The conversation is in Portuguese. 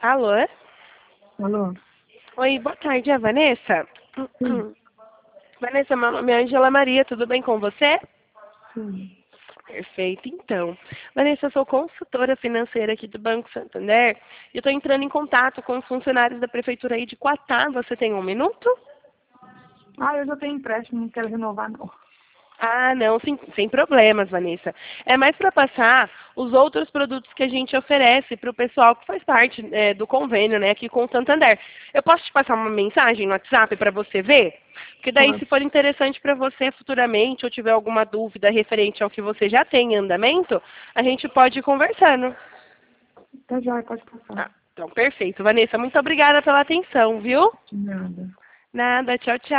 Alô? Alô? Oi, boa tarde, é a Vanessa? Sim, Vanessa, meu nome é Angela Maria, tudo bem com você? sim. Perfeito, então. Vanessa, eu sou consultora financeira aqui do Banco Santander e eu estou entrando em contato com os funcionários da Prefeitura aí de Quatá. Você tem um minuto? Ah, eu já tenho empréstimo, não quero renovar, não. Ah, não, sem problemas, Vanessa. É mais para passar os outros produtos que a gente oferece para o pessoal que faz parte do convênio, né, aqui com o Santander. Eu posso te passar uma mensagem no WhatsApp para você ver? Porque daí, se Pode. for interessante para você futuramente ou tiver alguma dúvida referente ao que você já tem em andamento, a gente pode ir conversando. Tá já, pode passar. Ah, então, perfeito. Vanessa, muito obrigada pela atenção, viu? De nada. Nada, tchau, tchau.